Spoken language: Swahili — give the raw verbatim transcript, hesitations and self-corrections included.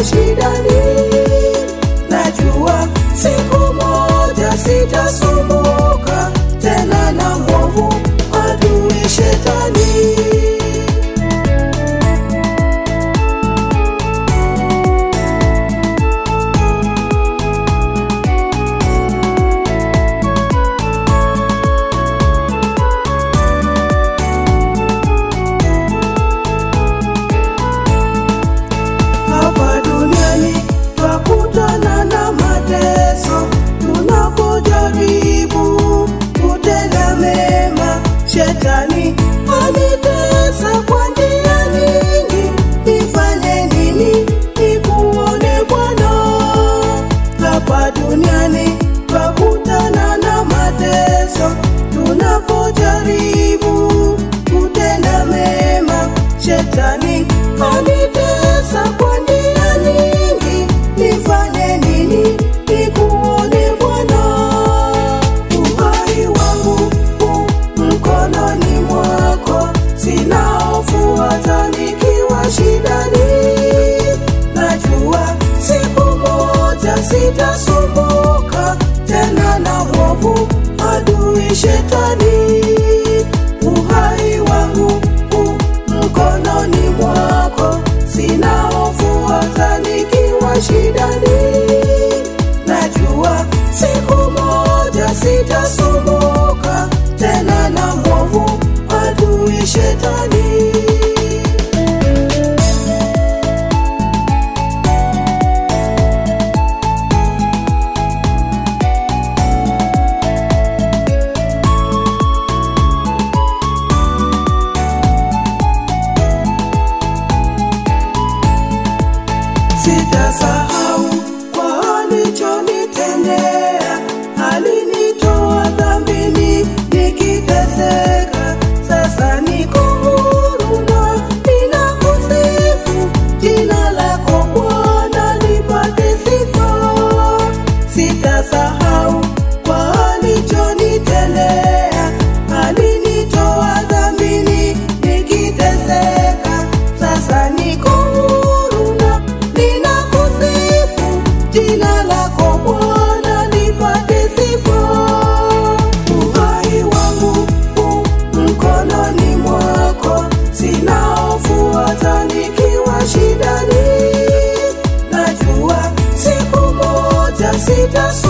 shidani. Najua siku moja sitasumbuka tena na mwovu adui shetani. Hapa duniani twakutana na mateso, tunapojaribu kutenda mema. Shetani anitesa kwa njia nyingi, nifanye nini nikuone Bwana? Hapa duniani twakutana na mateso, tunapojaribu kutenda mema. Shetani anitesa kwa njia nyingi, nifanye nini nikuone Bwana? Uhai wangu u mkononi mwako, sina hofu hata nikiwa shidani. Najua siku moja sitasumbuka tena na mwovu adui shetani. Uhai wangu u mkononi mwako, sina hofu hata nikiwa shidani. Najua siku moja sitasumbuka tena na mwovu adui shetani. Sitasahau kwa alichonitendea, alinitoa dhambini nikiteseka. Sasa niko huru na ninakusifu, jina lako Bwana lipate sifa. Sitasahau kwa alichonitendea, alinitoa dhambini nikiteseka. Sasa niko huru na ninakusifu, jina lako Bwana lipate sifa. Uhai wangu u mkononi mwako, sina hofu hata nikiwa shidani. Najua siku moja sitasumbuka